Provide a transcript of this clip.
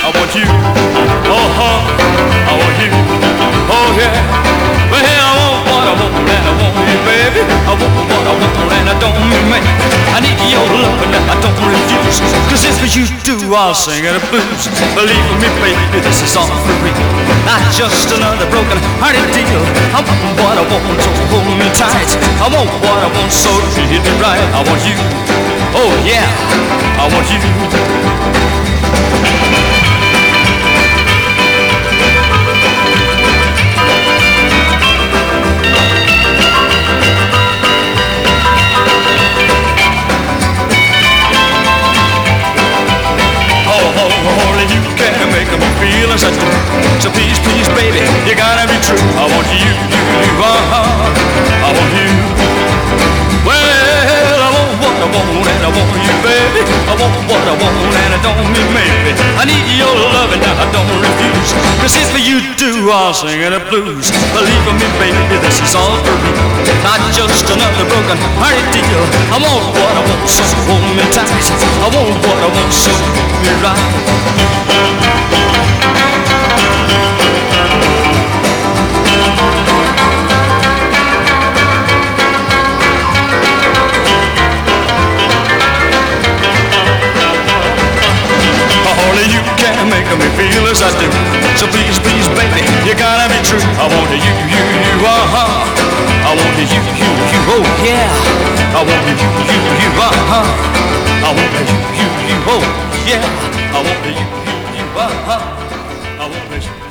I want you. Oh, I want you. Oh, yeah. Well, I want what I want and I want you, baby. I want what I want and I don't make. I need your love and I don't refuse. Cause if you do, I'll sing the blues. Believe me, baby, this is all for real. Not just another broken-hearted deal. I want what I want, so hold me tight. I want what I want, so treat me right. I want you. Oh, yeah. I want you. Only you can make me feel as I do. So please, please, baby, you gotta be true. I want you, I want you. Well, I want what I want and I want you, baby. I want what I want and I don't mean maybe. I need your love and I don't refuse. Cause if you do, I'll sing the blues. Believe me, baby, this is all for real. Not just another broken-hearted deal. I want what I want, so hold me tight. I want what I want, so be right. Only you can make me feel as I do. So please, please, baby, you gotta be true. I want you, I want you, oh yeah. I want you, I want you, oh yeah. I want you, I want you.